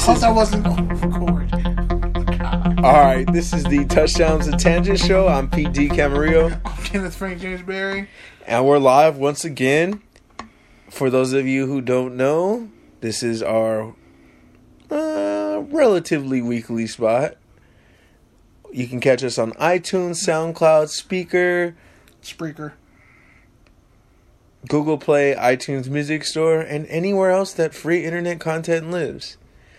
hope that wasn't going to record. All right, this is the Touchdowns and Tangent Show. I'm Pete D. Camarillo. I'm Kenneth Frank James Berry. And we're live once again. For those of you who don't know, this is our relatively weekly spot. You can catch us on iTunes, SoundCloud, Spreaker, Google Play, iTunes Music Store, and anywhere else that free internet content lives.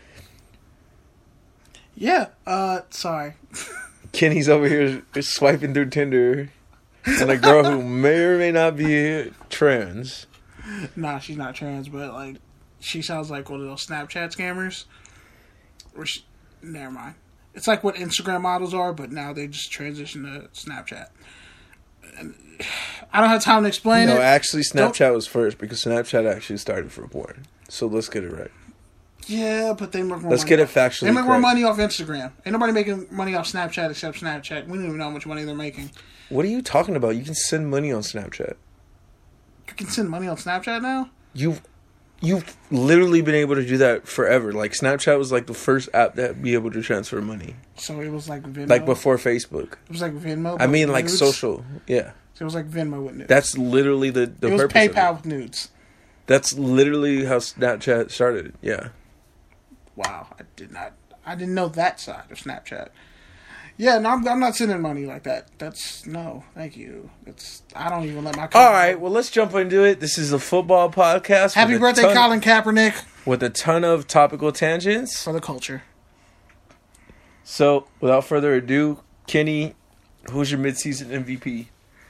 Yeah, sorry. Kenny's over here swiping through Tinder and a girl who may or may not be trans. Nah, she's not trans, but, like, she sounds like one of those Snapchat scammers. Never mind. It's like what Instagram models are, but now they just transition to Snapchat. And I don't have time to explain it. No, actually, Snapchat was first because Snapchat actually started for porn. So let's get it right. Yeah, but they make more money. Let's get it factually They make more correct. money off Instagram. Ain't nobody making money off Snapchat except Snapchat. We don't even know how much money they're making. What are you talking about? You can send money on Snapchat. You can send money on Snapchat now? You've literally been able to do that forever. Like, Snapchat was like the first app that be able to transfer money. So it was like Venmo? Like before Facebook. It was like Venmo? I mean, like nudes? social. Yeah. So it was like Venmo with nudes. That's literally the it was purpose PayPal of it. with nudes. That's literally how Snapchat started. Yeah. Wow, I didn't know that side of Snapchat. Yeah, no, I'm not sending money like that. No, thank you. I don't even let my. All right, well, let's jump into it. This is a football podcast. Happy birthday, Colin Kaepernick. With a ton of topical tangents. For the culture. So, without further ado, Kenny, who's your midseason MVP?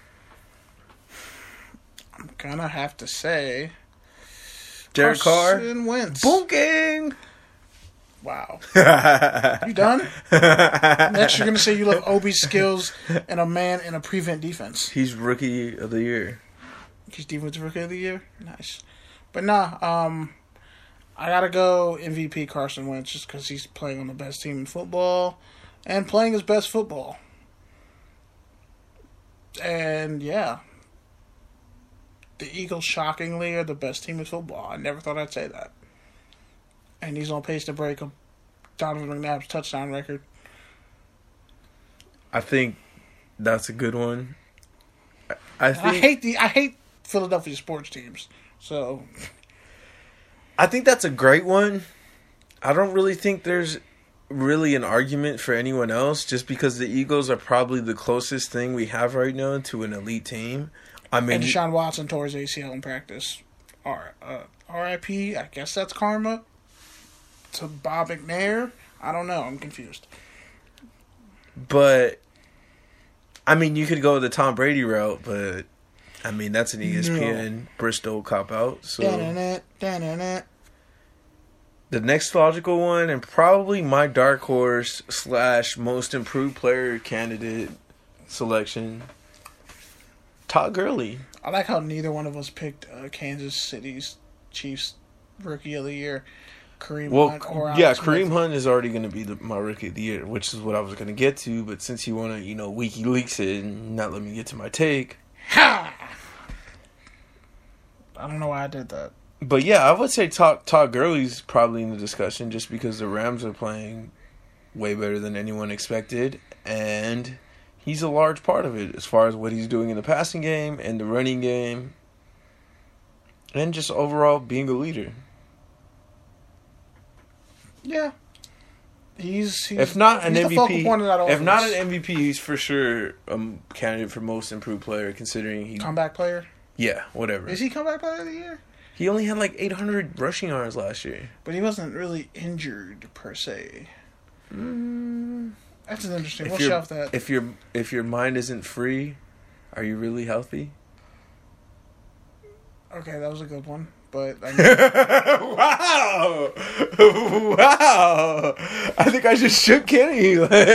I'm gonna have to say Derek Carr. Carson Wentz. Boom gang. Wow. You done? Next, you're going to say you love Obi's skills and a man in a prevent defense. He's rookie of the year. He's defensive rookie of the year? Nice. But nah, I got to go MVP Carson Wentz just because he's playing on the best team in football and playing his best football. And yeah. The Eagles, shockingly, are the best team in football. I never thought I'd say that. And he's on pace to break Donovan McNabb's touchdown record. I think that's a good one. I hate Philadelphia sports teams. So I think that's a great one. I don't really think there's really an argument for anyone else just because the Eagles are probably the closest thing we have right now to an elite team. I mean, and Deshaun Watson tore his ACL in practice. R.I.P. I guess that's karma. To Bob McNair? I don't know. I'm confused. But, I mean, you could go the Tom Brady route, but, I mean, that's an ESPN Bristol cop-out. So the next logical one, and probably my dark horse / most improved player candidate selection, Todd Gurley. I like how neither one of us picked Kansas City's Chiefs Rookie of the Year. Kareem Hunt or Alex Kareem Smith. Hunt is already going to be my Rookie of the Year, which is what I was going to get to. But since you want to, WikiLeaks it and not let me get to my take. Ha! I don't know why I did that. But yeah, I would say Todd Gurley's probably in the discussion just because the Rams are playing way better than anyone expected. And he's a large part of it as far as what he's doing in the passing game and the running game. And just overall being a leader. Yeah, he's if not an he's the focal MVP, point of that offense. if not an MVP, he's for sure a candidate for most improved player. Considering he comeback player. Yeah, whatever. Is he comeback player of the year? He only had like 800 rushing yards last year, but he wasn't really injured per se. That's an interesting. We'll shelf that. If your mind isn't free, are you really healthy? Okay, that was a good one. But I mean, wow! I think I just shook Kenny.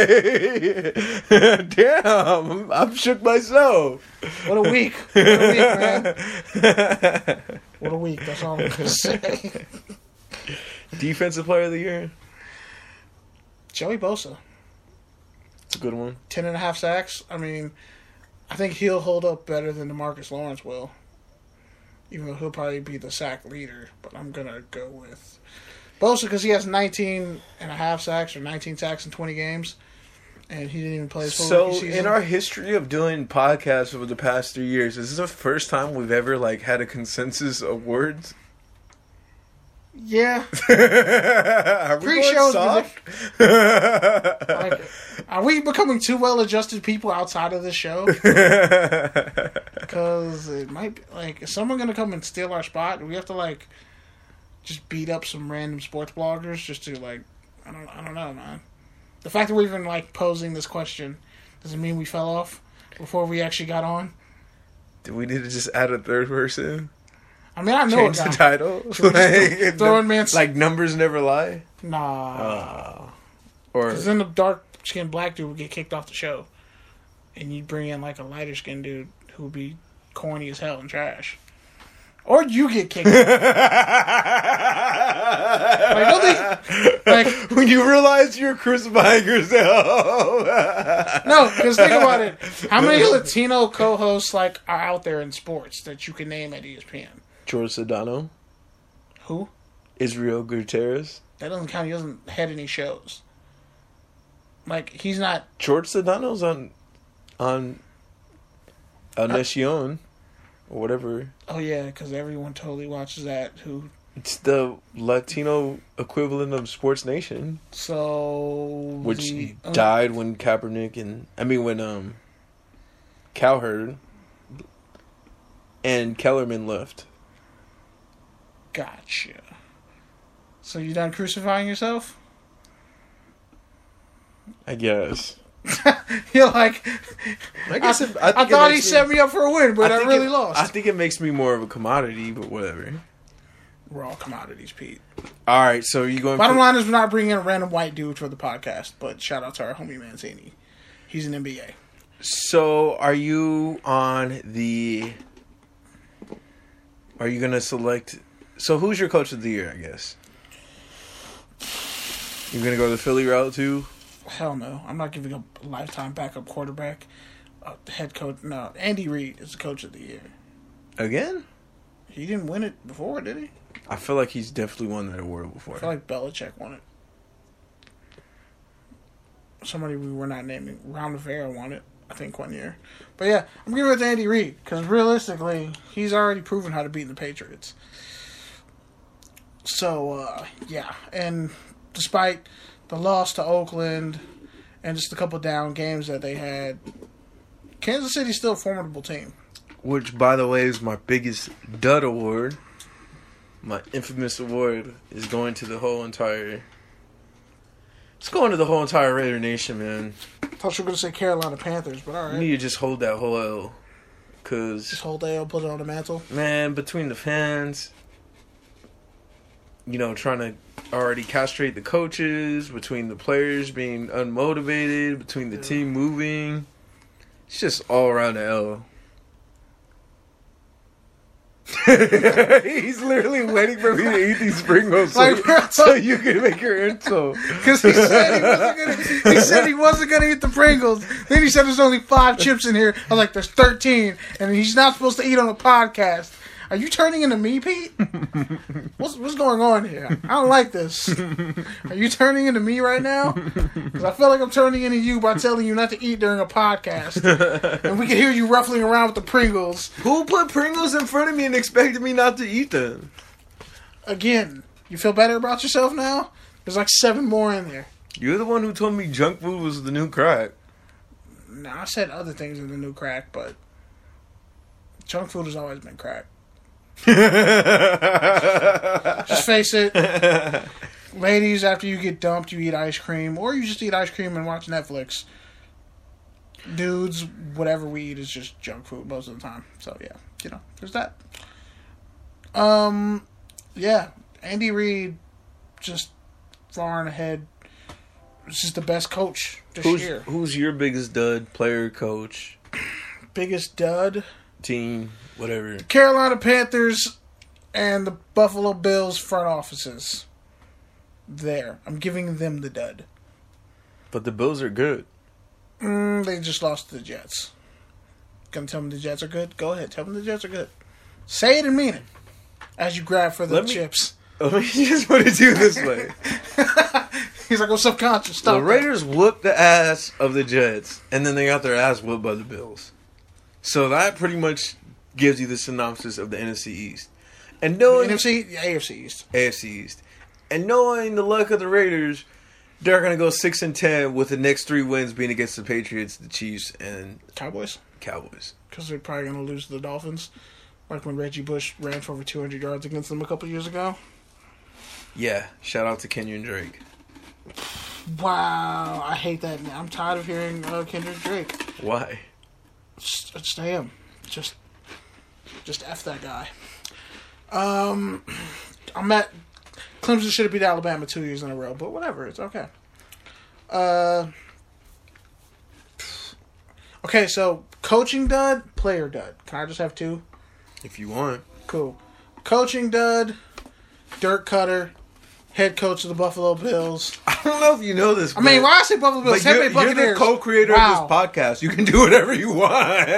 Damn, I'm shook myself. What a week! What a week, man! What a week! That's all I'm gonna say. Defensive Player of the Year, Joey Bosa. It's a good one. 10.5 sacks. I mean, I think he'll hold up better than DeMarcus Lawrence will. Even though he'll probably be the sack leader, but I'm going to go with Bosa, because he has 19 and a half sacks or 19 sacks in 20 games. And he didn't even play his full rookie season. In our history of doing podcasts over the past 3 years, is this the first time we've ever had a consensus awards? Yeah. Are we going soft? Are we becoming too well-adjusted people outside of this show? Because it might be, is someone going to come and steal our spot? Do we have to, just beat up some random sports bloggers just to, I don't know, man. The fact that we're even, posing this question doesn't mean we fell off before we actually got on. Do we need to just add a third person? I mean, I know change the title. Throwing man, numbers never lie. Nah, or because then the dark skinned black dude would get kicked off the show, and you'd bring in a lighter skinned dude who would be corny as hell and trash, or you get kicked. When you realize you're crucifying yourself. No, because think about it. How many Latino co-hosts are out there in sports that you can name at ESPN? George Sedano. Who? Israel Gutierrez. That doesn't count. He doesn't head any shows. He's not... George Sedano's on El Nacion, or whatever. Oh, yeah, because everyone totally watches that. It's the Latino equivalent of Sports Nation. So... Which died when when Cowherd and Kellerman left. Gotcha. So you done crucifying yourself? I guess. You're I thought he set me up for a win, but I really lost. I think it makes me more of a commodity, but whatever. We're all commodities, Pete. All right, so you going... Bottom line is we're not bringing in a random white dude for the podcast, but shout out to our homie Mancini. He's an NBA. So are you on the... Are you going to select... So who's your coach of the year, I guess? You going to go the Philly route too? Hell no. I'm not giving a lifetime backup quarterback. Head coach. No. Andy Reid is the coach of the year. Again? He didn't win it before, did he? I feel like he's definitely won that award before. I feel like Belichick won it. Somebody we were not naming. Ron Rivera won it, I think, one year. But yeah, I'm giving it to Andy Reid because realistically, he's already proven how to beat the Patriots. So, yeah. And despite the loss to Oakland and just a couple down games that they had, Kansas City's still a formidable team. Which, by the way, is my biggest dud award. My infamous award is going to the whole entire... It's going to the whole entire Raider Nation, man. I thought you were going to say Carolina Panthers, but all right. You need to just hold that whole L. Cause, just hold the L, put it on the mantle? Man, between the fans, trying to already castrate the coaches, between the players being unmotivated, between the team moving, it's just all around the L. He's literally waiting for me to eat these Pringles so you can make your intro. Because he said he wasn't gonna eat the Pringles. Then he said there's only 5 chips in here. I was like, there's 13, and he's not supposed to eat on a podcast. Are you turning into me, Pete? What's going on here? I don't like this. Are you turning into me right now? Because I feel like I'm turning into you by telling you not to eat during a podcast. And we can hear you ruffling around with the Pringles. Who put Pringles in front of me and expected me not to eat them? Again, you feel better about yourself now? There's 7 more in there. You're the one who told me junk food was the new crack. No, I said other things are the new crack, but junk food has always been crack. Just face it. Ladies, after you get dumped, you eat ice cream, or you just eat ice cream and watch Netflix. Dudes, whatever we eat is just junk food most of the time. So yeah, there's that. Yeah, Andy Reid just far and ahead. This is the best coach this year. Who's your biggest dud? Player, coach, biggest dud, team, whatever. The Carolina Panthers and the Buffalo Bills front offices. There, I'm giving them the dud. But the Bills are good. They just lost to the Jets. Gonna tell them the Jets are good? Go ahead, tell them the Jets are good. Say it and mean it. As you grab for the chips. Let me just put it to you this way. He's like, I'm subconscious. Stop the Raiders whooped the ass of the Jets, and then they got their ass whooped by the Bills. So that pretty much gives you the synopsis of the NFC East. And knowing AFC East. AFC East. And knowing the luck of the Raiders, they're going to go 6-10 with the next 3 wins being against the Patriots, the Chiefs, and Cowboys. Because they're probably going to lose to the Dolphins. Like when Reggie Bush ran for over 200 yards against them a couple years ago. Yeah. Shout out to Kenyon Drake. Wow. I hate that. I'm tired of hearing Kendrick Drake. Why? Just him. Just F that guy. I'm at... Clemson should have beat Alabama 2 years in a row, but whatever. It's okay. Okay, so coaching dud, player dud. Can I just have 2? If you want. Cool. Coaching dud, Dirk Cutter, head coach of the Buffalo Bills. I don't know if you know this. I mean, why I say Buffalo Bills? But you're the co-creator of this podcast. You can do whatever you want.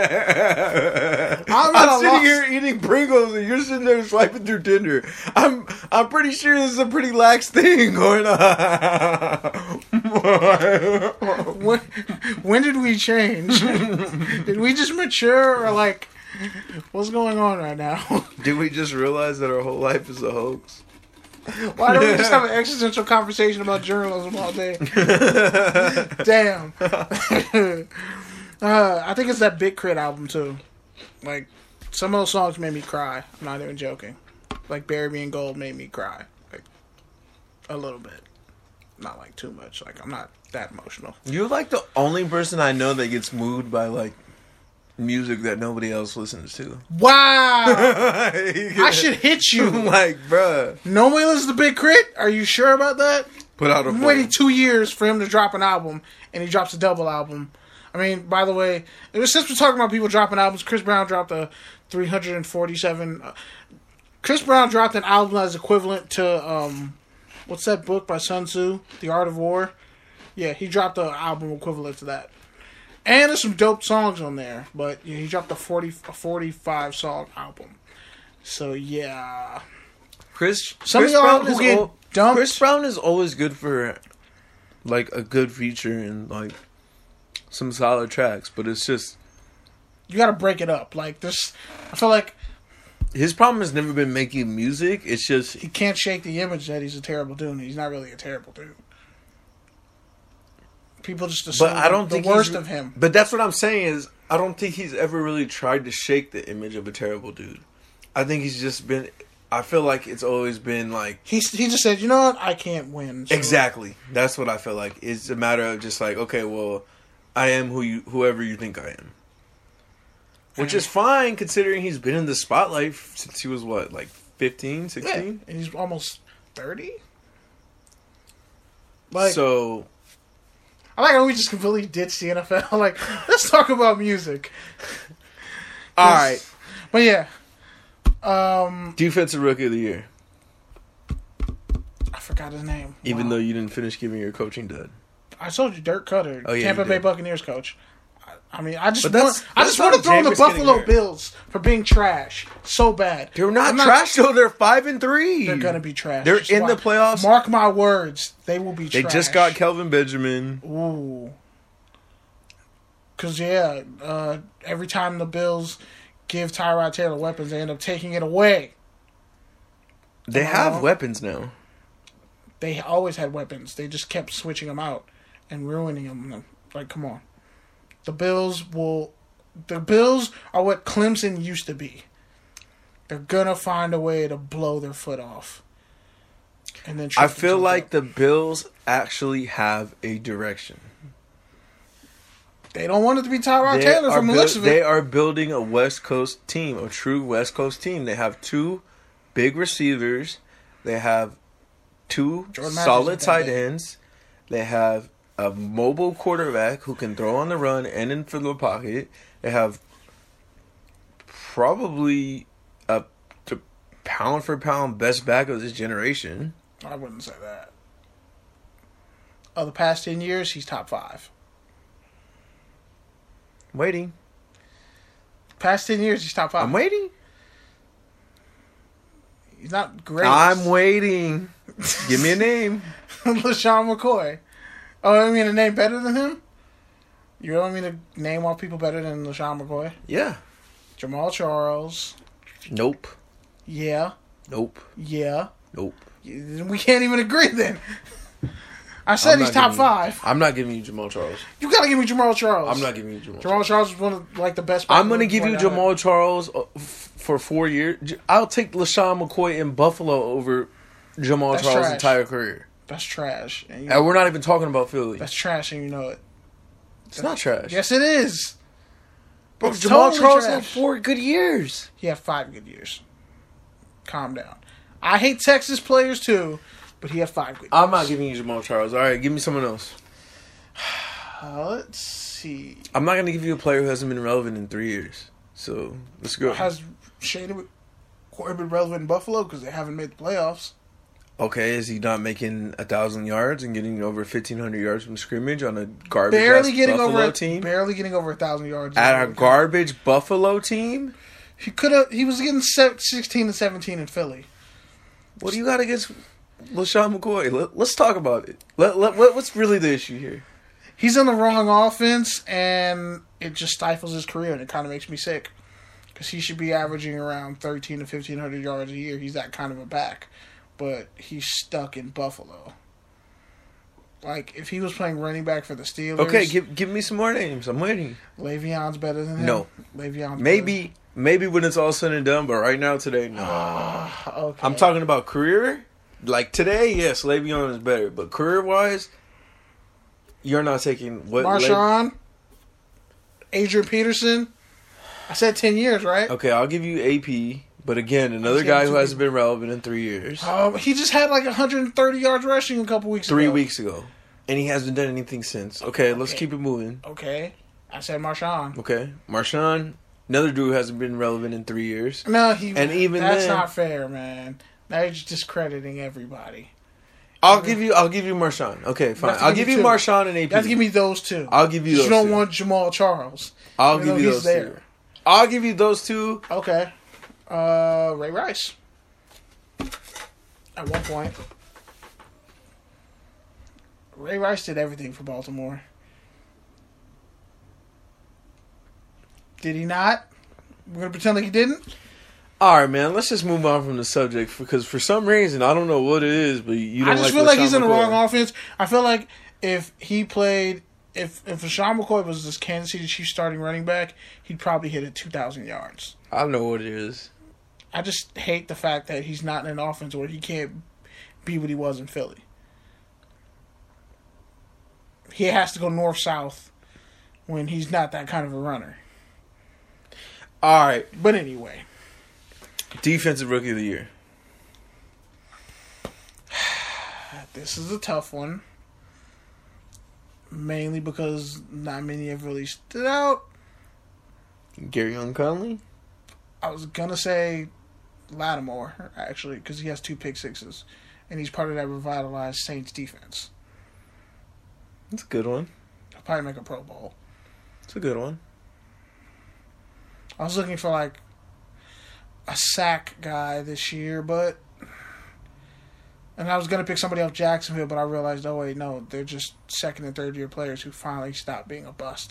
I'm sitting here eating Pringles, and you're sitting there swiping through Tinder. I'm pretty sure this is a pretty lax thing going on. When did we change? Did we just mature, or like, what's going on right now? Did we just realize that our whole life is a hoax? Why don't we just have an existential conversation about journalism all day? Damn. I think it's that Big Crit album, too. Like, some of those songs made me cry. I'm not even joking. Like, Bury Me in Gold made me cry. Like, a little bit. Not, like, too much. Like, I'm not that emotional. You're, like, the only person I know that gets moved by, like, music that nobody else listens to. Wow! I should hit you. Like, bruh. Nobody listens to Big Crit? Are you sure about that? Put out a I'm waiting 2 years for him to drop an album, and he drops a double album. I mean, by the way, since we're talking about people dropping albums, Chris Brown dropped a 347... Chris Brown dropped an album that is equivalent to, what's that book by Sun Tzu? The Art of War? Yeah, he dropped an album equivalent to that. And there's some dope songs on there, but he dropped a 45 song album. So yeah, Chris Brown is always good for like a good feature and like some solid tracks, but it's just you got to break it up. Like this, I feel like his problem has never been making music. It's just he can't shake the image that he's a terrible dude. He's not really a terrible dude. People just assume the worst of him. But that's what I'm saying is, I don't think he's ever really tried to shake the image of a terrible dude. I think he's just been... I feel like it's always been like... He just said, you know what? I can't win. So. Exactly. That's what I feel like. It's a matter of just like, okay, well, I am whoever you think I am. Which is fine, considering he's been in the spotlight since he was, what, like 15, 16? Yeah, and he's almost 30? Like, so... I like how we just completely ditched the NFL. Like, let's talk about music. All right. But yeah. Defensive Rookie of the Year. I forgot his name. Even though you didn't finish giving your coaching dud. I told you, Dirk Cutter, yeah, Tampa Bay Buccaneers coach. I mean, I just want to throw in the Jameis Buffalo Bills for being trash so bad. They're not trash though. They're 5-3. They're gonna be trash. They're in the playoffs. Mark my words, they will be trash. They just got Kelvin Benjamin. Ooh. Because every time the Bills give Tyrod Taylor weapons, they end up taking it away. They have weapons now. They always had weapons. They just kept switching them out and ruining them. Like, come on. The Bills are what Clemson used to be. They're gonna find a way to blow their foot off. And then I feel like the Bills actually have a direction. They don't want it to be Tyrod Taylor from the looks of it. They are building a West Coast team, a true West Coast team. They have 2 big receivers. They have 2 solid tight ends. They have a mobile quarterback who can throw on the run and in for the pocket. They have probably the pound for pound best back of this generation. I wouldn't say that. Of the past 10 years, he's top 5. Waiting. Past 10 years, he's top 5. I'm waiting. He's not great. I'm waiting. Give me a name. LeSean McCoy. Oh, I mean a name better than him? You want me to name all people better than LeSean McCoy? Yeah. Jamal Charles. Nope. Yeah. Nope. Yeah. Nope. We can't even agree then. I said he's top 5. I'm not giving you Jamal Charles. You gotta give me Jamal Charles. I'm not giving you Jamal Charles. Jamal Charles is one of like the best. I'm gonna give you Jamal Charles for 4 years. I'll take LeSean McCoy in Buffalo over Jamal Charles' entire career. That's trash. And we're not even talking about Philly. That's trash, and you know it. It's not trash. Yes, it is. Bro, Jamal Charles had 4 good years. He had 5 good years. Calm down. I hate Texas players too, but he had 5 good years. I'm not giving you Jamal Charles. All right, give me someone else. Let's see. I'm not going to give you a player who hasn't been relevant in 3 years. So, let's go. Has Shane McCoy been relevant in Buffalo because they haven't made the playoffs? Okay, is he not making 1,000 yards and getting over 1,500 yards from scrimmage on a garbage Buffalo team? Barely getting over 1,000 yards. At a garbage Buffalo team? He was getting 16 and 17 in Philly. What do you got against LeSean McCoy? Let's talk about it. What's really the issue here? He's in the wrong offense, and it just stifles his career, and it kind of makes me sick. Because he should be averaging around 1,300 to 1,500 yards a year. He's that kind of a back. But he's stuck in Buffalo. Like, if he was playing running back for the Steelers... Okay, give me some more names. I'm waiting. Le'Veon's better than him? No. Le'Veon's Maybe when it's all said and done, but right now, today, no. Okay. I'm talking about career. Like, today, yes, Le'Veon is better. But career-wise, you're not taking... what? Marshawn? Adrian Peterson? I said 10 years, right? Okay, I'll give you AP... But again, another guy who hasn't been relevant in 3 years. He just had like 130 yards rushing a couple weeks ago. 3 weeks ago. And he hasn't done anything since. Okay, let's keep it moving. Okay. I said Marshawn. Okay. Marshawn, another dude who hasn't been relevant in 3 years. No, that's then, not fair, man. Now you're just discrediting everybody. I'll give you Marshawn. Okay, fine. I'll give you Marshawn and AP. You have to give me those two. I'll give you those two. You don't want Jamal Charles. I'll give you those two. I'll give you those two. Okay. Ray Rice. At one point. Ray Rice did everything for Baltimore. Did he not? We're going to pretend like he didn't? Alright, man. Let's just move on from the subject because for some reason, I don't know what it is, but you don't like I just feel like he's in the wrong offense. I feel like if he played... If LeSean McCoy was this Kansas City Chiefs starting running back, he'd probably hit it 2,000 yards. I don't know what it is. I just hate the fact that he's not in an offense where he can't be what he was in Philly. He has to go north-south when he's not that kind of a runner. All right. But anyway. Defensive Rookie of the Year. This is a tough one. Mainly because not many have really stood out. Gareon Conley? I was going to say Lattimore, actually, because he has 2 pick sixes. And he's part of that revitalized Saints defense. That's a good one. He'll probably make a Pro Bowl. It's a good one. I was looking for, like, a sack guy this year, but... And I was going to pick somebody off Jacksonville, but I realized, oh, wait, no, they're just second and third year players who finally stopped being a bust.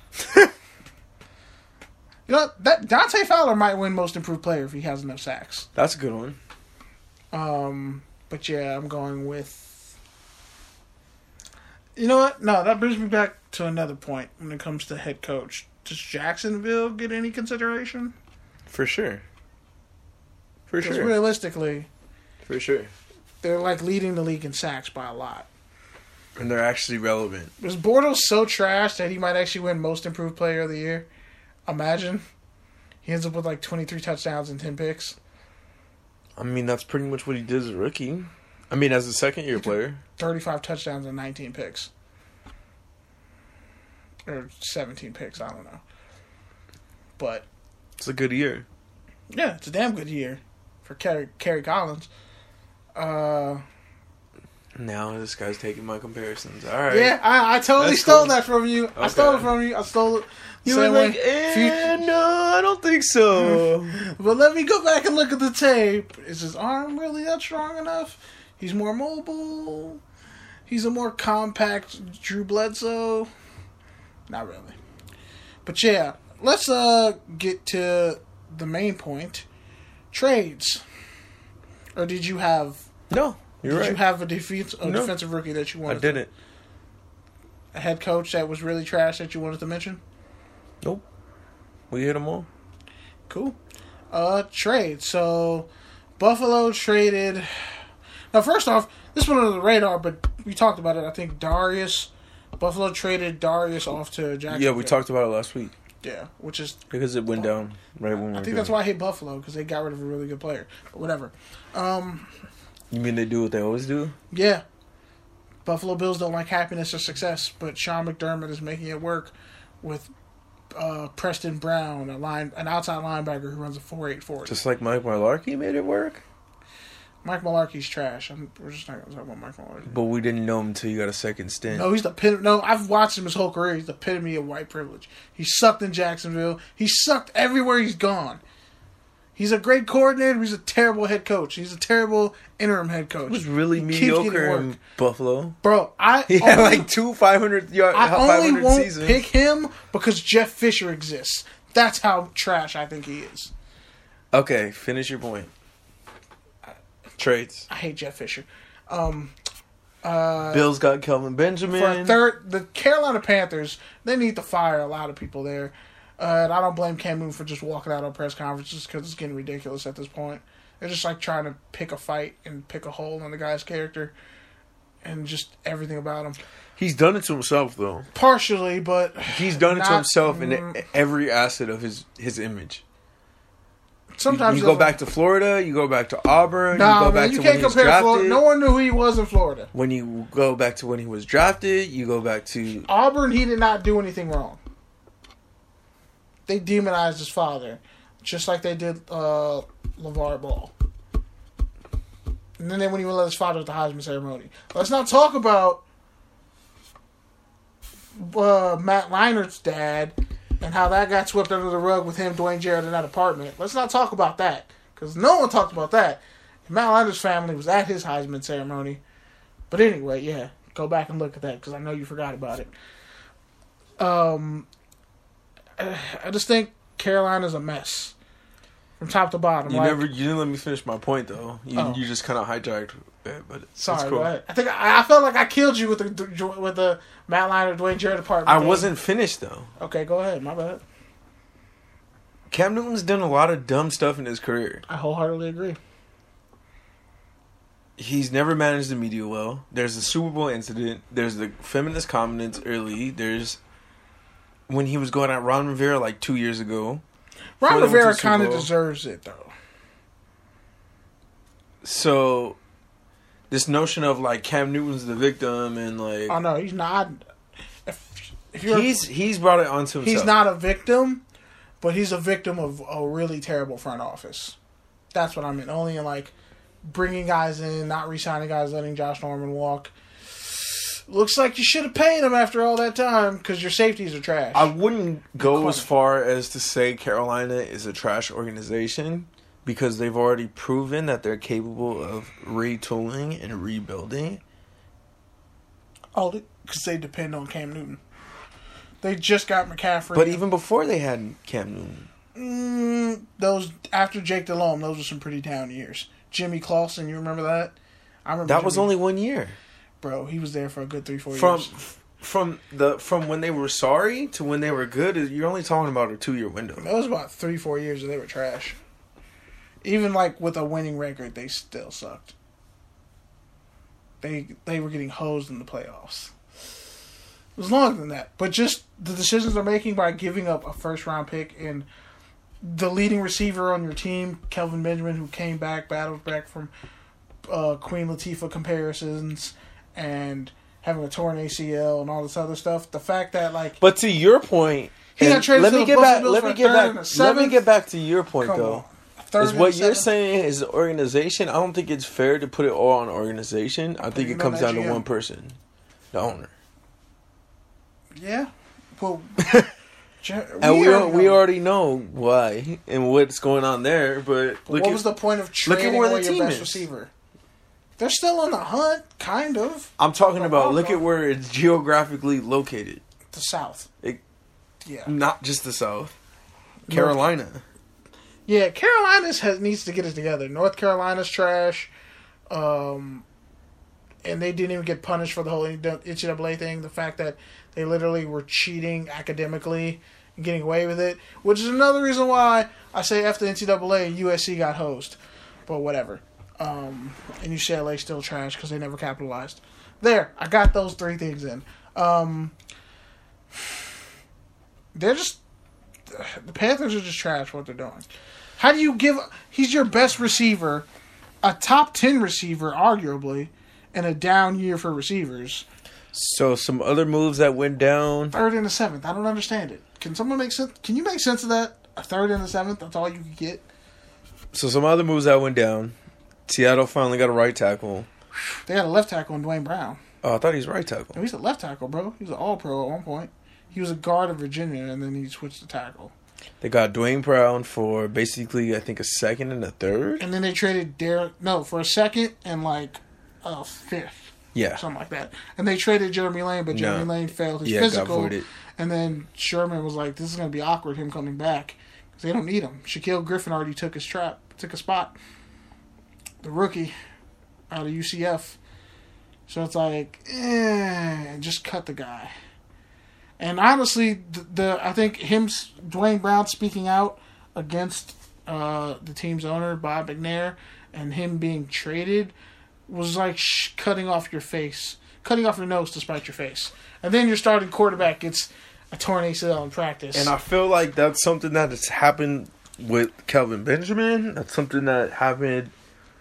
You know, that Dante Fowler might win Most Improved Player if he has enough sacks. That's a good one. But yeah, I'm going with... You know what? No, that brings me back to another point when it comes to head coach. Does Jacksonville get any consideration? For sure. For sure. Because realistically... For sure. They're like leading the league in sacks by a lot. And they're actually relevant. Is Bortles so trash that he might actually win Most Improved Player of the Year? Imagine. He ends up with like 23 touchdowns and 10 picks. I mean, that's pretty much what he did as a rookie. I mean, as a second-year player. 35 touchdowns and 19 picks. Or 17 picks, I don't know. But... It's a good year. Yeah, it's a damn good year for Kerry Collins. Now this guy's taking my comparisons. All right. Yeah, I totally stole that from you. Okay. I stole it from you. I stole it. You were like, no, I don't think so. But let me go back and look at the tape. Is his arm really that strong enough? He's more mobile. He's a more compact Drew Bledsoe. Not really. But yeah, let's get to the main point. Trades. Or did you have... No, you're right. Did you have a defensive rookie that you wanted? I didn't. A head coach that was really trash that you wanted to mention? Nope. We hit them all. Cool. Trade. So, Buffalo traded... Now, first off, this went under the radar, but we talked about it. I think Buffalo traded Darius off to Jacksonville. Yeah, we talked about it last week. Yeah, which is... Because it went down right when we were I think that's why I hate Buffalo, because they got rid of a really good player. But whatever. You mean they do what they always do? Yeah. Buffalo Bills don't like happiness or success, but Sean McDermott is making it work with Preston Brown, an outside linebacker who runs a 4.8 40. Just like Mike Mularkey made it work? Mike Mularkey's trash. We're just not going to talk about Mike Mularkey. But we didn't know him until you got a second stint. No, I've watched him his whole career. He's the epitome of white privilege. He sucked in Jacksonville. He sucked everywhere he's gone. He's a great coordinator. He's a terrible head coach. He's a terrible interim head coach. He was really mediocre in Buffalo. Bro, he had like 2 500 yard I only won't seasons. pick him because Jeff Fisher exists. That's how trash I think he is. Okay, finish your point. Trades. I hate Jeff Fisher. Bills got Kelvin Benjamin. For a third, the Carolina Panthers, they need to fire a lot of people there. And I don't blame Cam Newton for just walking out on press conferences because it's getting ridiculous at this point. They're just like trying to pick a fight and pick a hole in the guy's character and just everything about him. He's done it to himself, though. Partially, but... He's done it to himself in every asset of his image. Sometimes you go back to Florida, you go back to Auburn, you go back to when he was drafted. Florida. No one knew who he was in Florida. When you go back to when he was drafted, you go back to... Auburn, he did not do anything wrong. They demonized his father, just like they did LeVar Ball. And then they wouldn't even let his father at the Heisman ceremony. Let's not talk about Matt Leinert's dad and how that got swept under the rug with him, Dwayne Jarrett, in that apartment. Let's not talk about that, because no one talked about that. Matt Leinert's family was at his Heisman ceremony. But anyway, yeah, go back and look at that, because I know you forgot about it. I just think Carolina's a mess from top to bottom. You didn't let me finish my point, though. You just kind of hijacked it, but sorry, it's cool. I think I felt like I killed you with the Matt Leinart, Dwayne Jarrett department. I wasn't finished, though. Okay, go ahead. My bad. Cam Newton's done a lot of dumb stuff in his career. I wholeheartedly agree. He's never managed the media well. There's the Super Bowl incident. There's the feminist comments early. There's when he was going at Ron Rivera like 2 years ago. Ron Rivera kind of deserves it, though. So, this notion of like Cam Newton's the victim and like... Oh, no, he's not. He's brought it onto himself. He's not a victim, but he's a victim of a really terrible front office. That's what I mean. Only in like bringing guys in, not re-signing guys, letting Josh Norman walk. Looks like you should have paid him after all that time because your safeties are trash. I wouldn't go as far as to say Carolina is a trash organization because they've already proven that they're capable of retooling and rebuilding. Oh, because they depend on Cam Newton. They just got McCaffrey. But even before they had Cam Newton. Those after Jake Delhomme, those were some pretty down years. Jimmy Clausen, you remember that? I remember that was only 1 year. Bro, he was there for a good 3-4 years. From when they were sorry to when they were good, you're only talking about a 2-year window. It was about 3-4 years that they were trash. Even like with a winning record, they still sucked. They were getting hosed in the playoffs. It was longer than that, but just the decisions they're making by giving up a first-round pick and the leading receiver on your team, Kelvin Benjamin, who came back, battled back from Queen Latifah comparisons, and having a torn ACL and all this other stuff. The fact that like, but to your point, he got traded to the Buffalo Bills for a third and a seventh. Let me get back to your point though. is what you're saying is the organization. I don't think it's fair to put it all on organization. I think it comes down to one person, the owner. Yeah. Well, and we already know why and what's going on there. But what was the point of trading away your best receiver? They're still on the hunt, kind of. I'm talking about. Look at where it's geographically located. The South. Yeah. Not just the South. Carolina. Yeah, Carolina needs to get it together. North Carolina's trash. And they didn't even get punished for the whole NCAA thing. The fact that they literally were cheating academically and getting away with it. Which is another reason why I say after the NCAA, USC got hosed. But whatever. And UCLA still trash because they never capitalized. There, I got those 3 things in. They're just... The Panthers are just trash what they're doing. How do you give... He's your best receiver, a top 10 receiver, arguably, and a down year for receivers. So, some other moves that went down. 3rd and the 7th. I don't understand it. Can someone make sense? Can you make sense of that? A 3rd and the 7th? That's all you can get? So, some other moves that went down. Seattle finally got a right tackle. They had a left tackle in Dwayne Brown. Oh, I thought he was right tackle. No, he's a left tackle, bro. He was an all-pro at one point. He was a guard of Virginia, and then he switched to tackle. They got Dwayne Brown for basically, I think, a 2nd and a 3rd. And then they traded for a 2nd and like a 5th. Yeah. Something like that. And they traded Jeremy Lane, but Jeremy Lane failed his physical. Got voided. And then Sherman was like, this is going to be awkward, him coming back. Because they don't need him. Shaquille Griffin already took a spot. The rookie out of UCF. So it's like, just cut the guy. And honestly, I think Dwayne Brown speaking out against the team's owner, Bob McNair, and him being traded was like cutting off your nose to spite your face. And then your starting quarterback gets a torn ACL in practice. And I feel like that's something that has happened with Kelvin Benjamin. That's something that happened.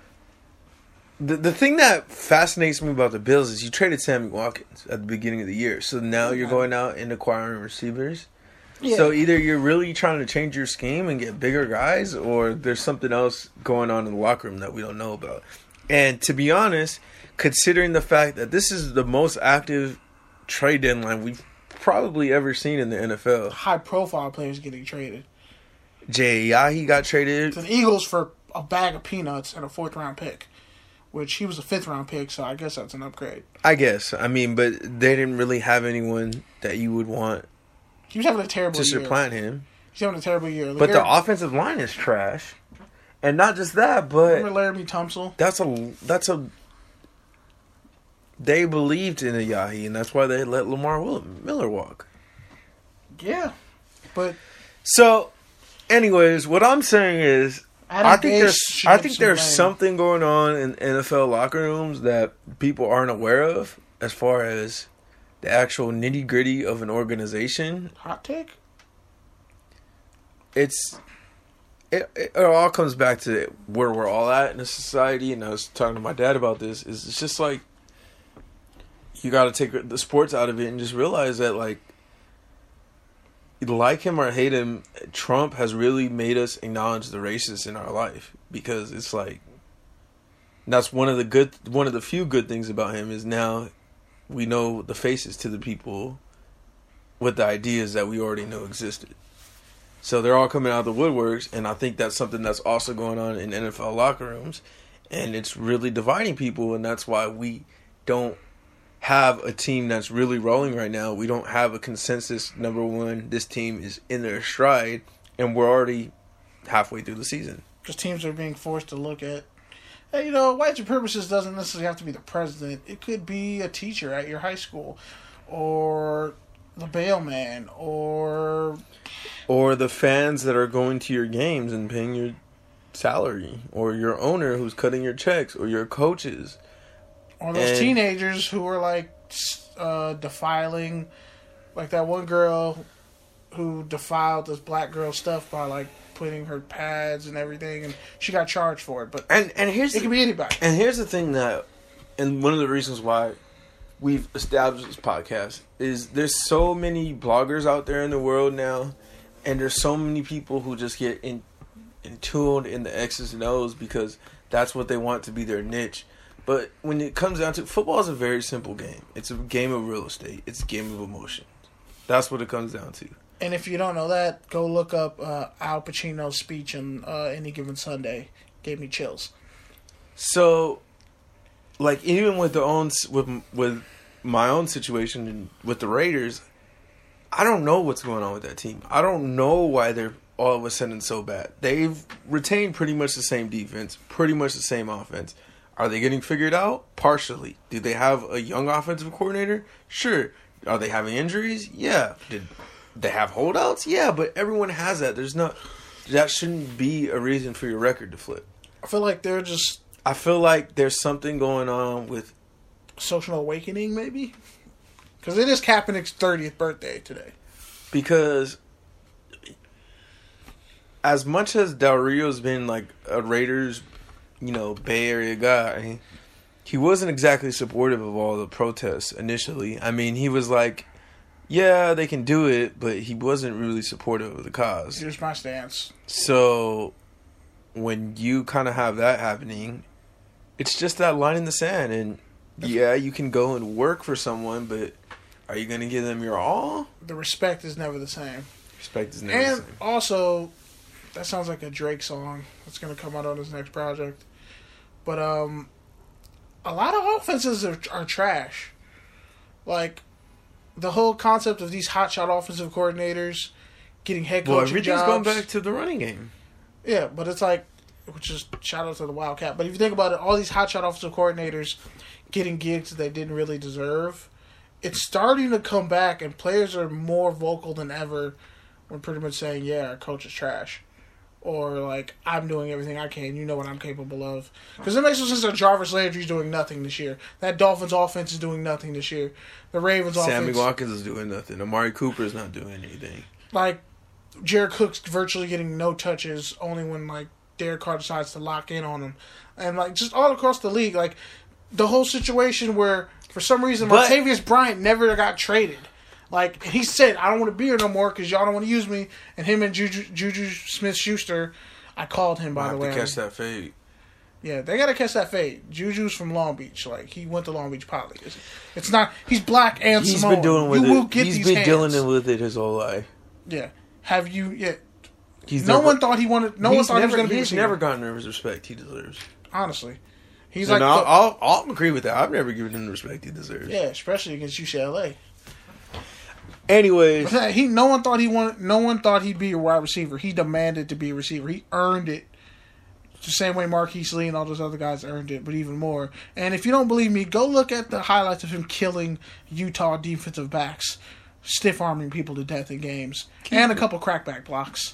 The thing that fascinates me about the Bills is you traded Sammy Watkins at the beginning of the year. So now you're going out and acquiring receivers. Yeah. So either you're really trying to change your scheme and get bigger guys, or there's something else going on in the locker room that we don't know about. And to be honest, considering the fact that this is the most active trade deadline we've probably ever seen in the NFL. High-profile players getting traded. Jay Ajayi got traded to the Eagles for a bag of peanuts and a 4th-round pick. Which he was a 5th-round pick, so I guess that's an upgrade. I guess. I mean, but they didn't really have anyone that you would want. He was having a terrible year. To supplant him. He's having a terrible year. But the offensive line is trash. And not just that, but... Remember Laramie Tunsil? That's a... They believed in Ajayi, and that's why they let Lamar Miller walk. Yeah. But... So, anyways, what I'm saying is... I think there's something going on in NFL locker rooms that people aren't aware of as far as the actual nitty gritty of an organization. Hot take? It all comes back to where we're all at in a society, and I was talking to my dad about this. It's just like you got to take the sports out of it and just realize that like him or hate him, Trump has really made us acknowledge the racists in our life, because it's like that's one of the few good things about him is now we know the faces to the people with the ideas that we already know existed. So they're all coming out of the woodworks, and I think that's something that's also going on in NFL locker rooms, and it's really dividing people, and that's why we don't have a team that's really rolling right now. We don't have a consensus. Number one, this team is in their stride, and we're already halfway through the season. Because teams are being forced to look at, hey, white supremacist doesn't necessarily have to be the president. It could be a teacher at your high school, or the bailman, or the fans that are going to your games and paying your salary, or your owner who's cutting your checks, or your coaches. Or those teenagers who were defiling, like that one girl who defiled this black girl's stuff by putting her pads and everything, and she got charged for it. But and here's it can be anybody. And here's the thing and one of the reasons why we've established this podcast is there's so many bloggers out there in the world now, and there's so many people who just get and tuned in the X's and O's because that's what they want to be their niche. But when it comes down to football, is a very simple game. It's a game of real estate. It's a game of emotions. That's what it comes down to. And if you don't know that, go look up Al Pacino's speech on Any Given Sunday. Gave me chills. So, like, even with with my own situation with the Raiders, I don't know what's going on with that team. I don't know why they're all of a sudden so bad. They've retained pretty much the same defense, pretty much the same offense. Are they getting figured out? Partially. Do they have a young offensive coordinator? Sure. Are they having injuries? Yeah. Did they have holdouts? Yeah, but everyone has that. That shouldn't be a reason for your record to flip. I feel like there's something going on with social awakening, maybe? Because it is Kaepernick's 30th birthday today. Because as much as Del Rio's been like a Raiders, Bay Area guy, he wasn't exactly supportive of all the protests initially. I mean, he was like, yeah, they can do it, but he wasn't really supportive of the cause. Here's my stance. So when you kind of have that happening, it's just that line in the sand. And yeah, you can go and work for someone, but are you going to give them your all? The respect is never the same. Respect is never the same. And also, that sounds like a Drake song that's going to come out on his next project. But a lot of offenses are trash. Like, the whole concept of these hotshot offensive coordinators getting head coaching jobs. Everything's going back to the running game. Yeah, but it's like, which is shout out to the Wildcat. But if you think about it, all these hotshot offensive coordinators getting gigs that they didn't really deserve, it's starting to come back, and players are more vocal than ever when pretty much saying, yeah, our coach is trash. Or, like, I'm doing everything I can. You know what I'm capable of. Because it makes no sense that Jarvis Landry's doing nothing this year. That Dolphins offense is doing nothing this year. The Ravens offense... Sammy Watkins is doing nothing. Amari Cooper is not doing anything. Like, Jared Cook's virtually getting no touches, only when, like, Derek Carr decides to lock in on him. And, like, just all across the league, like, the whole situation where, for some reason, Martavius Bryant never got traded. Like, he said, I don't want to be here no more because y'all don't want to use me. And him and Juju Smith-Schuster, I called him, by the way. To catch that fade. Yeah, they got to catch that fade. Juju's from Long Beach. Like, he went to Long Beach Poly. It's not, he's black and Samoan. Been dealing with He's been dealing with it his whole life. Yeah. Have you, yeah. No one thought he was going to be. He's never gotten him the respect he deserves. Honestly. He's I'll agree with that. I've never given him the respect he deserves. Yeah, especially against UCLA. Anyways, no one thought he'd be a wide receiver. He demanded to be a receiver. He earned it. The same way Marquise Lee and all those other guys earned it, but even more. And if you don't believe me, go look at the highlights of him killing Utah defensive backs, stiff-arming people to death in games, and a couple crackback blocks.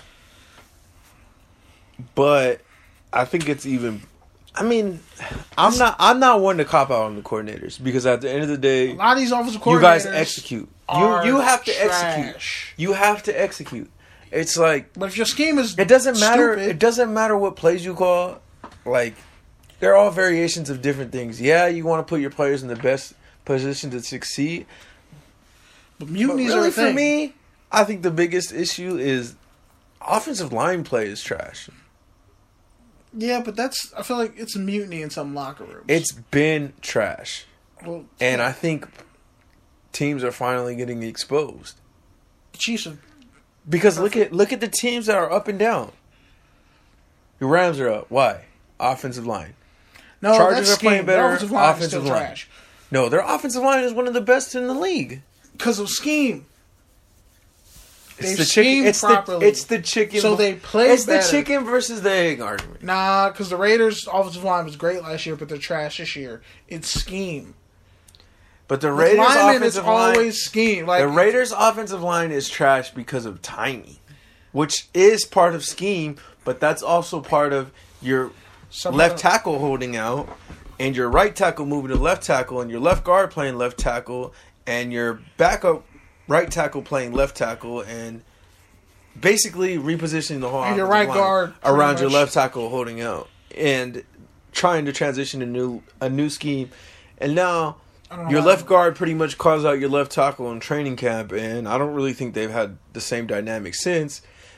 But I think it's even... I mean, I'm not one to cop out on the coordinators because at the end of the day, a lot of these offensive coordinators, you guys execute. You have to trash. Execute. You have to execute. It's like, but if your scheme is it doesn't matter. Stupid, it doesn't matter what plays you call. Like, they're all variations of different things. Yeah, you want to put your players in the best position to succeed. But mutinies really, are a thing. For me, I think the biggest issue is offensive line play is trash. Yeah, but I feel like it's a mutiny in some locker rooms. It's been trash. Well, and I think teams are finally getting exposed. The Chiefs have... Because look at the teams that are up and down. The Rams are up. Why? Offensive line. No, Chargers are playing better. Their offensive line offensive is still line. trash. No, their offensive line is one of the best in the league. Because of scheme. It's the chicken. It's the chicken. So they play It's better. the chicken versus the egg argument. Nah, because the Raiders' offensive line was great last year, but they're trash this year. It's scheme. But the Raiders' offensive line, always scheme. Like, the Raiders' offensive line is trash because of timing, which is part of scheme, but that's also part of your left tackle holding out, and your right tackle moving to left tackle, and your left guard playing left tackle, and your backup right tackle playing left tackle, and basically repositioning the whole and your right guard around your left tackle holding out, and trying to transition to a new scheme, and now. Your left guard pretty much calls out your left tackle in training camp, and I don't really think they've had the same dynamic since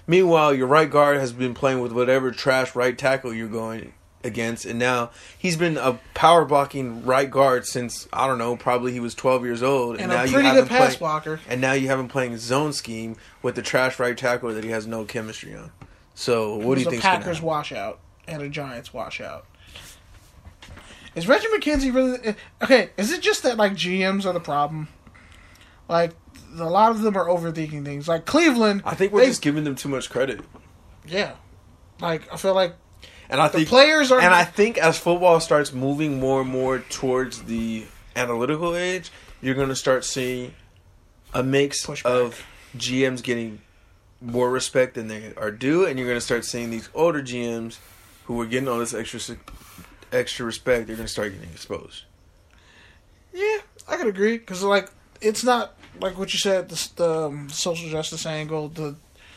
Meanwhile, your right guard has been playing with whatever trash right tackle you're going against, and now he's been a power blocking right guard since, I don't know, probably he was 12 years old. And now a pretty good pass blocker. And now you have him playing zone scheme with the trash right tackle that he has no chemistry on. So what do you think? It was a Packers washout and a Giants washout. Is Reggie McKenzie really... Okay, is it just that, like, GMs are the problem? Like, a lot of them are overthinking things. Like, Cleveland... I think we're just giving them too much credit. Yeah. Like, I feel like and I think players are... And I think as football starts moving more and more towards the analytical age, you're going to start seeing a mix of GMs getting more respect than they are due, and you're going to start seeing these older GMs who are getting all this extra respect, they're going to start getting exposed. Yeah, I could agree. Because, like, it's not, like what you said, the social justice angle, the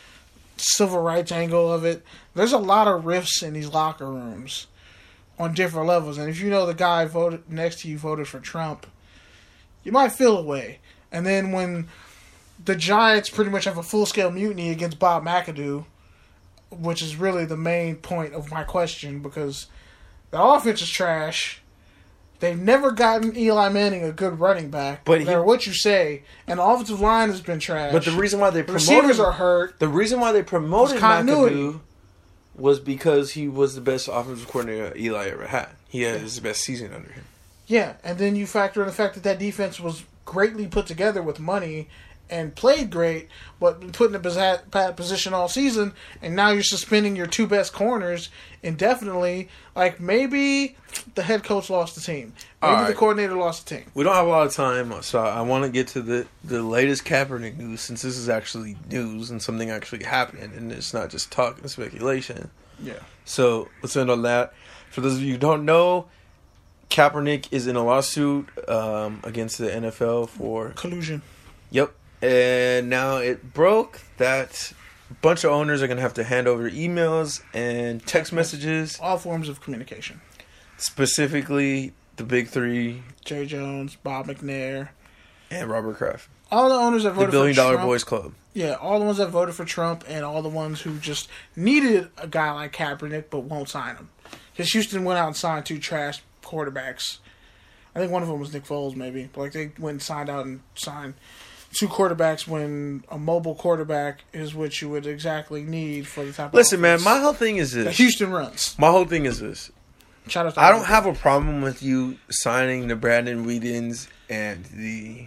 civil rights angle of it. There's a lot of rifts in these locker rooms on different levels. And if you know the guy voted next to you voted for Trump, you might feel a way. And then when the Giants pretty much have a full-scale mutiny against Bob McAdoo, which is really the main point of my question, because the offense is trash. They've never gotten Eli Manning a good running back, no matter what you say. And the offensive line has been trash. But the reason why they promoted... receivers are hurt. The reason why they promoted McAdoo was because he was the best offensive coordinator Eli ever had. He had his best season under him. Yeah, and then you factor in the fact that defense was greatly put together with money and played great, but been put in a bad position all season, and now you're suspending your two best corners indefinitely. Like, maybe the head coach lost the team. Maybe the coordinator lost the team. We don't have a lot of time, so I want to get to the latest Kaepernick news, since this is actually news and something actually happened, and it's not just talk and speculation. Yeah. So, let's end on that. For those of you who don't know, Kaepernick is in a lawsuit against the NFL for... collusion. Yep. And now it broke that a bunch of owners are going to have to hand over emails and text messages. All forms of communication. Specifically, the big three. Jerry Jones, Bob McNair. And Robert Kraft. All the owners that voted for Trump. The $1 Billion Boys Club. Yeah, all the ones that voted for Trump and all the ones who just needed a guy like Kaepernick but won't sign him. Because Houston went out and signed two trash quarterbacks. I think one of them was Nick Foles, maybe. But like, they went and signed two quarterbacks when a mobile quarterback is what you would exactly need for the type of Listen, man, my whole thing is this. That Houston runs. My whole thing is this. I don't have a problem with you signing the Brandon Weedens and the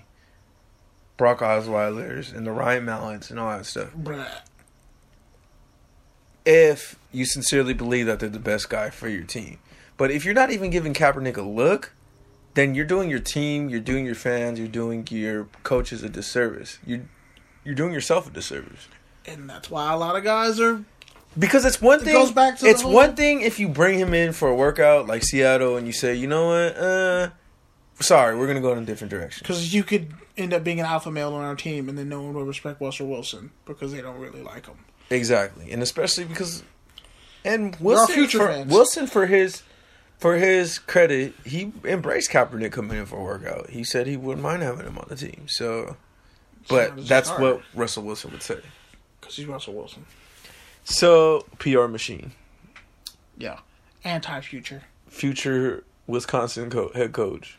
Brock Osweilers and the Ryan Mallets and all that stuff. Bruh. If you sincerely believe that they're the best guy for your team. But if you're not even giving Kaepernick a look, then you're doing your team, you're doing your fans, you're doing your coaches a disservice. You're doing yourself a disservice. And that's why a lot of guys are... Because it's one thing... It goes back to it's one thing if you bring him in for a workout like Seattle and you say, you know what, sorry, we're going to go in a different direction. Because you could end up being an alpha male on our team and then no one will respect Russell Wilson because they don't really like him. Exactly. And especially because... And Wilson, for his credit, he embraced Kaepernick coming in for a workout. He said he wouldn't mind having him on the team. So, but that's what Russell Wilson would say. Because he's Russell Wilson. So, PR machine. Yeah. Anti-future. Future Wisconsin head coach.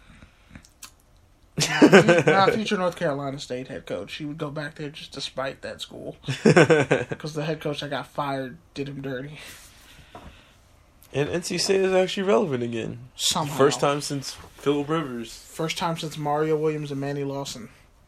Future North Carolina State head coach. He would go back there just to spite that school. Because the head coach that got fired did him dirty. And NC State is actually relevant again. Somehow. First time since Phillip Rivers. First time since Mario Williams and Manny Lawson.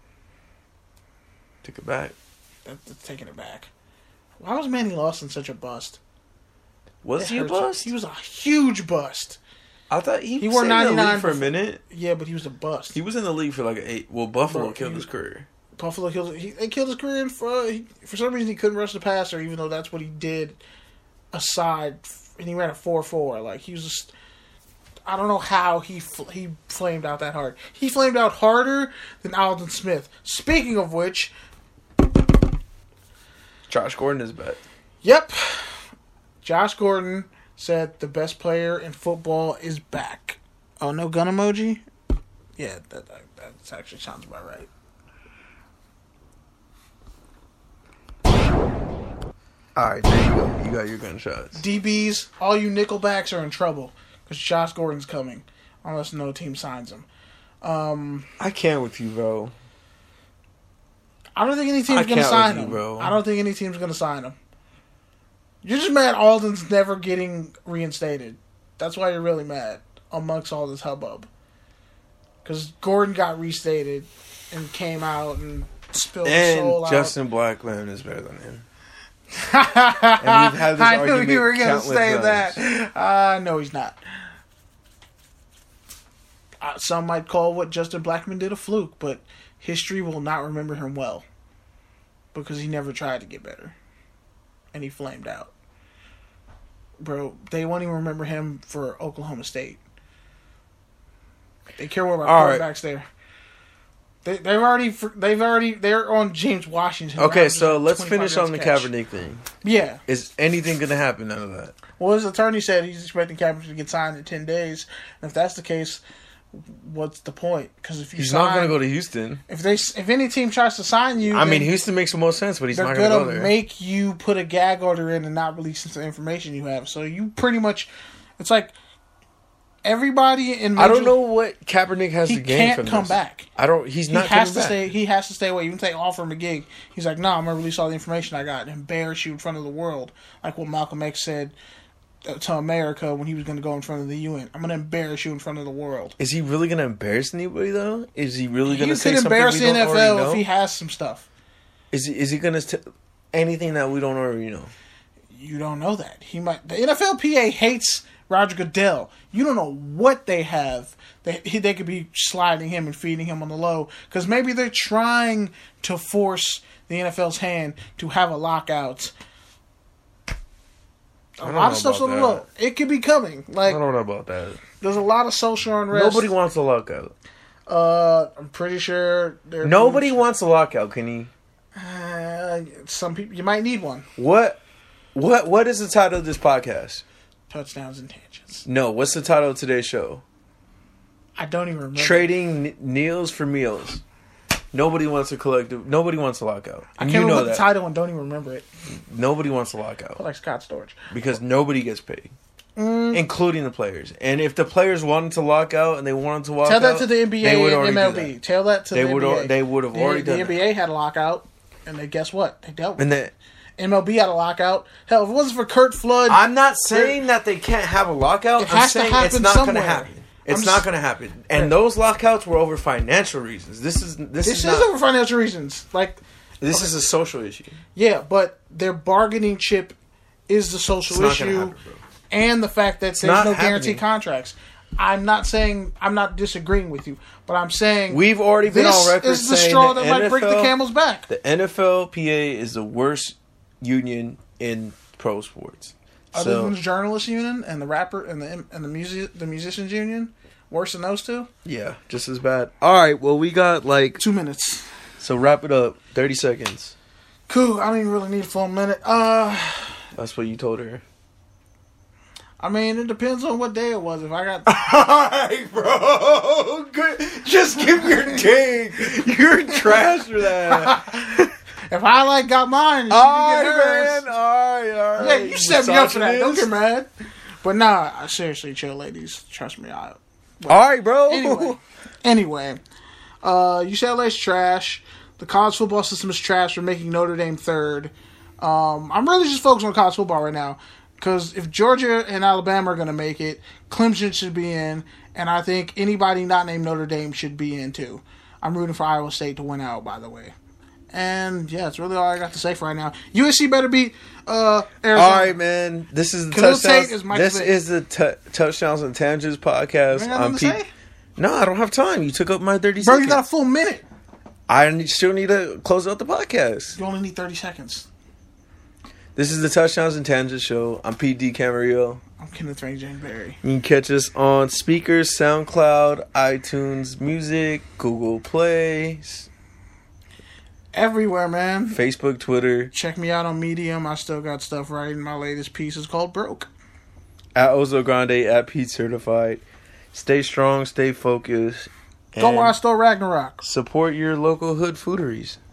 Took it back. That's taking it back. Why was Manny Lawson such a bust? Was he a bust? He was a huge bust. I thought he wore 99 for a minute. Yeah, but he was a bust. He was in the league for like 8. Well, Buffalo killed his career. Buffalo killed. They killed his career. For some reason, he couldn't rush the passer, even though that's what he did. Aside, and he ran a 4.4. Like, he was just... I don't know how he flamed out that hard. He flamed out harder than Aldon Smith. Speaking of which... Josh Gordon is back. Yep. Josh Gordon said the best player in football is back. Oh, no gun emoji? Yeah, that actually sounds about right. All right, there you go. You got your gunshots. DBs, all you nickelbacks are in trouble because Josh Gordon's coming, unless no team signs him. I can't with you, bro. I don't think any team's going to sign him. Bro. I don't think any team's going to sign him. You're just mad Alden's never getting reinstated. That's why you're really mad amongst all this hubbub. Because Gordon got restated and came out and spilled his soul out. And Justin Blackmon is better than him. And we've had this I argument knew you were going to say times. that. No, he's not. Some might call what Justin Blackmon did a fluke, but history will not remember him well. Because he never tried to get better. And he flamed out. Bro, they won't even remember him for Oklahoma State. They care more about quarterbacks there. They're on James Washington. Okay, so let's finish on the Kaepernick thing. Yeah. Is anything going to happen out of that? Well, his attorney said he's expecting Kaepernick to get signed in 10 days. And if that's the case, what's the point? Because if he's not going to go to Houston. If any team tries to sign you, I mean, Houston makes the most sense, but he's not going to go there. They're going to make you put a gag order in and not release the information you have. So you pretty much, it's like everybody in. I don't know what Kaepernick has to gain from this. He can't come back. He's not coming back. He has to stay away. Even if they offer him a gig, he's like, "No, I'm going to release all the information I got and embarrass you in front of the world," like what Malcolm X said to America when he was going to go in front of the UN. I'm going to embarrass you in front of the world. Is he really going to embarrass anybody though? Is he really going to say something embarrass we don't the already NFL know? if he has some stuff? Is he going to anything that we don't already know? You don't know that. He might. The NFLPA hates Roger Goodell. You don't know what they have. They could be sliding him and feeding him on the low because maybe they're trying to force the NFL's hand to have a lockout. A lot of stuff's on the low. It could be coming. Like, I don't know about that. There's a lot of social unrest. Nobody wants a lockout. I'm pretty sure. Nobody wants a lockout, can you? Some people. You might need one. What is the title of this podcast? Touchdowns and Tangents. No, what's the title of today's show? I don't even remember. Trading Meals for Meals. Nobody wants a lockout. I can't remember the title and don't even remember it. Nobody wants a lockout. I like Scott Storch. Because nobody gets paid. Including the players. And if the players wanted to lock out and they wanted to walk out... Tell that to the NBA and MLB. Tell that to the NBA. They would have already done that. The NBA had a lockout, and guess what? They dealt with it. MLB had a lockout. Hell, if it wasn't for Curt Flood... I'm not saying that they can't have a lockout. I'm saying it's not going to happen. It's not going to happen. And those lockouts were over financial reasons. This is over financial reasons. This is a social issue. Yeah, but their bargaining chip is the social issue and the fact that there's no guaranteed contracts. I'm not disagreeing with you, but I'm saying we've already been on record saying this is the straw that might break the camel's back. The NFLPA is the worst union in pro sports. Other than the journalists union and the rapper and the musicians union, worse than those two. Yeah, just as bad. All right, well we got 2 minutes. So wrap it up. 30 seconds. Cool. I don't even really need a full minute. That's what you told her. I mean, it depends on what day it was. If I got... Alright, bro. Good. Just give your take. You're trash for that. If I got mine, alright, man. Alright. Yeah, you set me up for that. Don't get mad. But nah, seriously, chill, ladies. Trust me. Alright, bro. Anyway, UCLA's trash. The college football system is trash for making Notre Dame third. I'm really just focused on college football right now. Because if Georgia and Alabama are going to make it, Clemson should be in. And I think anybody not named Notre Dame should be in too. I'm rooting for Iowa State to win out, by the way. And yeah, that's really all I got to say for right now. USC better beat Arizona. All right, man. This is the Touchdowns and Tangents podcast. I'm Pete. No, I don't have time. You took up my 30 seconds. Bro, you got a full minute. I still need to close out the podcast. You only need 30 seconds. This is the Touchdowns and Tangents show. I'm Pete D. Camarillo. I'm Kenneth Ray Jane Berry. You can catch us on speakers, SoundCloud, iTunes Music, Google Play. Everywhere, man. Facebook, Twitter. Check me out on Medium. I still got stuff writing. My latest piece is called Broke. At Ozo Grande, at Pete Certified. Stay strong, stay focused. Go watch Thor Ragnarok. Support your local hood fooderies.